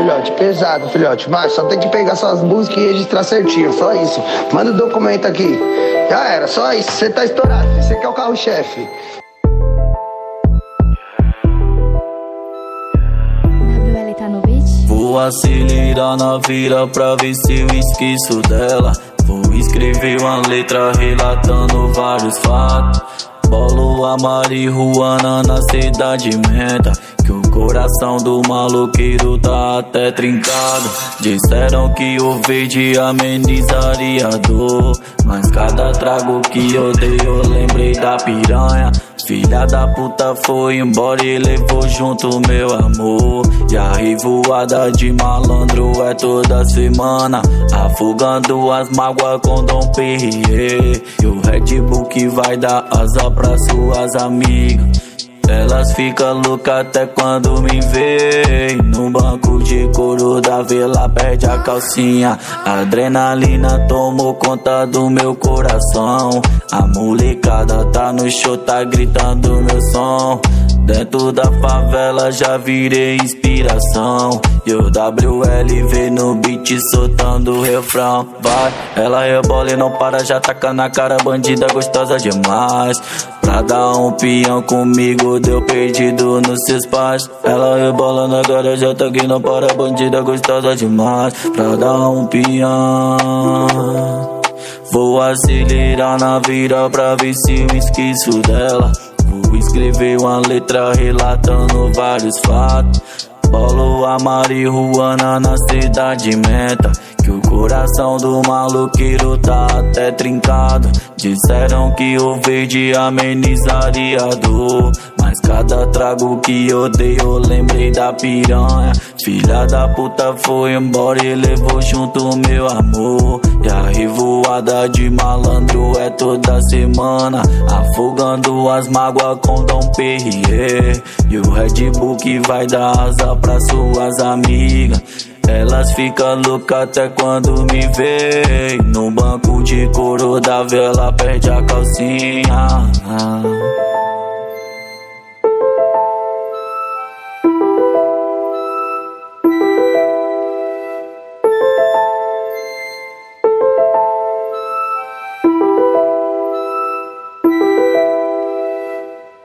filhote, pesado, filhote. Mas só tem que pegar suas músicas e registrar certinho, só isso. Manda o documento aqui. Já era, só isso. Você tá estourado, você que é o carro-chefe. WL tá no beat? Vou acelerar na vira pra ver se eu esqueço dela. Vou escrever uma letra relatando vários fatos. Bolo a marihuana na cidade menta, que o coração do maloqueiro tá até trincado. Disseram que o verde amenizaria a dor, mas cada trago que eu dei eu lembrei da piranha. Filha da puta foi embora e levou junto meu amor. E a revoada de malandro é toda semana, afogando as mágoas com Dom Perrier. E o Red Bull que vai dar asa pra suas amigas. Elas ficam loucas até quando me veem no banco de couro da vila, perde a calcinha. A adrenalina tomou conta do meu coração. A molecada tá no show, tá gritando meu som. Dentro da favela já virei inspiração. E o WLV no beat soltando o refrão. Vai, ela rebola e não para, já taca na cara, bandida gostosa demais. Pra dar um peão comigo deu perdido nos seus pais. Ela rebolando agora já tá aqui, não para, bandida gostosa demais. Pra dar um peão, vou acelerar na vira pra ver se eu esqueço dela. Vou escrever uma letra relatando vários fatos. Bolo a marihuana na cidade menta, que o coração do maloqueiro tá até trincado. Disseram que o verde amenizaria a dor, mas cada trago que eu dei eu lembrei da piranha. Filha da puta foi embora e levou junto meu amor. E a revoada de malandro é toda semana, afogando as mágoas com Dom Perrier. E o Red Bull que vai dar asa pra suas amigas. Elas ficam loucas até quando me veem no banco de couro da vela, perde a calcinha.